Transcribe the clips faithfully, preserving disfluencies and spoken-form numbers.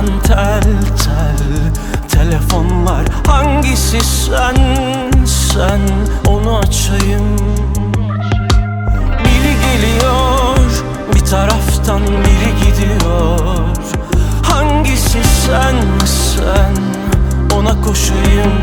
Kulağımdan tel tel telefonlar. Hangisi sen, sen onu açayım. Biri geliyor bir taraftan, biri gidiyor. Hangisi sen, sen ona koşayım.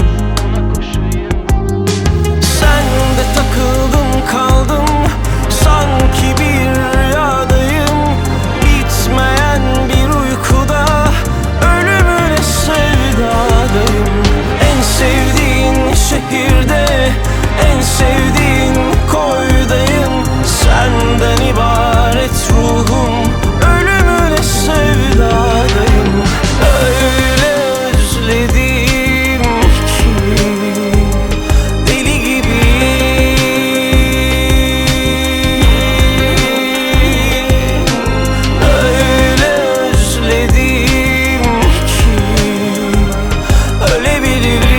Sen de takıldım kaldım, sanki bir rüyadayım. Bitmeyen bir uykuda, ölümüne sevdadayım. En sevdiğin şehirde, en sevdiğin koydayım. Senden ibaret ruhum, ölümüne sevdadayım. Öyle özledim ki deli gibi. Öyle özledim ki ölebilirim.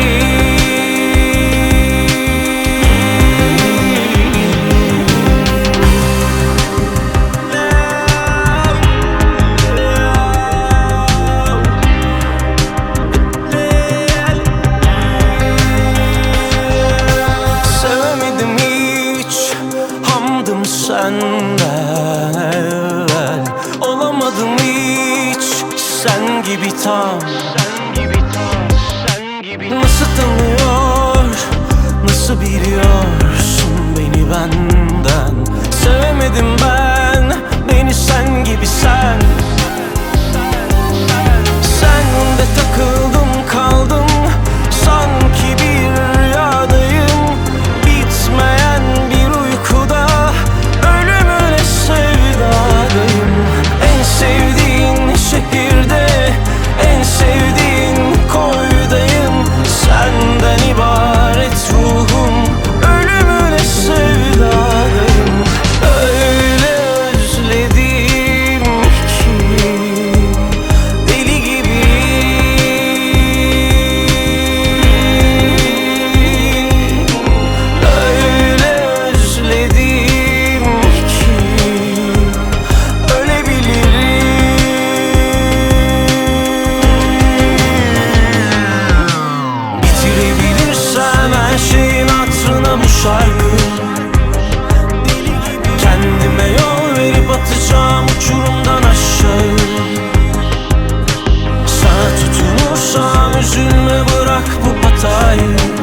Sevemedim hiç, hamdım senden evvel. Olamadım hiç sen gibi tam. Nasıl tanıyor, nasıl biliyorsun beni benden. Sevemedim ben beni sen gibi sen. Sen de takıldım kaldım, sanki bir rüyadayım. Bitmeyen bir uykuda, ölümüne sevdadayım. En sevdiğin şehirde, en sevdiğin koydayım. Senden ibaret ruhum, ölümüne sevdadayım. Öyle özledim ki deli gibi. Öyle özledim ki ölebilirim. Bitirebilirsem her şeyin hatırına bu şarkı. Kendime yol verip atacağım uçurumdan aşağı. Sana tutunursam üzülme, bırak bu hatayı.